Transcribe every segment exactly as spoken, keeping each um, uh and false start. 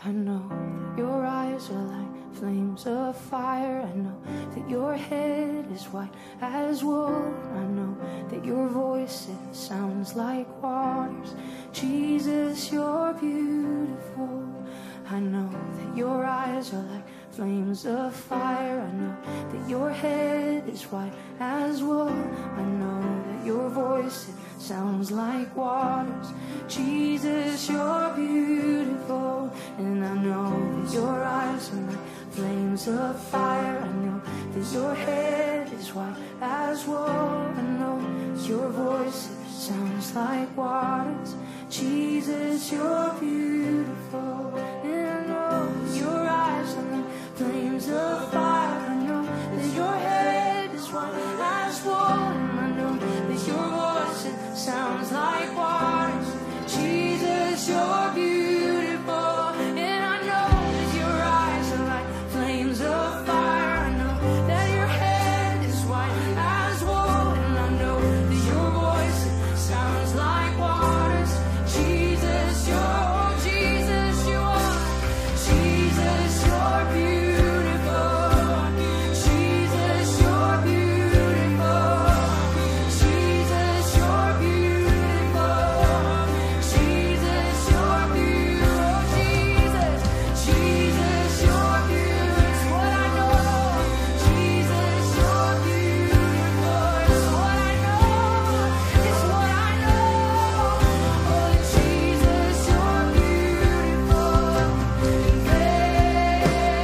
I know that your eyes are like flames of fire. I know that your head is white as wool. I know that your voice, it sounds like waters. Jesus, you're beautiful. I know that your eyes are like flames of fire. I know that your head is white as wool. I know that your voice, it sounds like waters. Jesus, you're beautiful. And I know that your eyes are like flames of fire. I know that your head is white as wool. I know that your voice, it sounds like waters. Jesus, you're beautiful. And I know that your eyes are like flames of fire. I know that your head is white as wool. And I know that your voice, it sounds like waters. Jesus, you're beautiful. And I know that your eyes are like flames of fire. I know that your head is white as wool. And I know that your voice, it sounds like waters. Jesus, you're, Jesus, you are. Jesus, you're beautiful. Jesus, you're beautiful. Jesus, you're beautiful. Jesus, you're beautiful. Jesus, Jesus, you're beautiful. It's what I know. Jesus, you're beautiful. It's what I know. It's what I know. Oh, Jesus, you're beautiful. There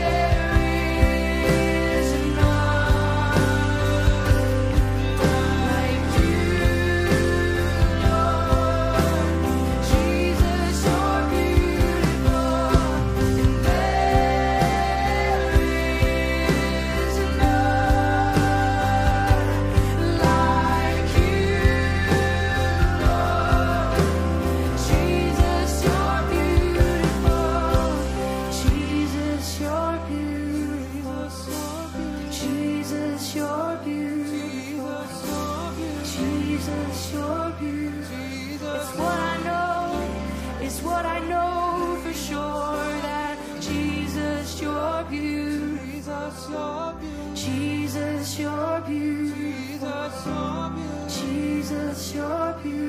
is none like you, Lord. Jesus, you're beautiful. And there is none like you, Lord. Jesus, you're beautiful. Jesus, you're beautiful. Jesus, you're beautiful. Jesus, you're beautiful. It's what I know. It's what I know for sure that Jesus, you're beautiful. Jesus, you're beautiful. Jesus, you're beautiful.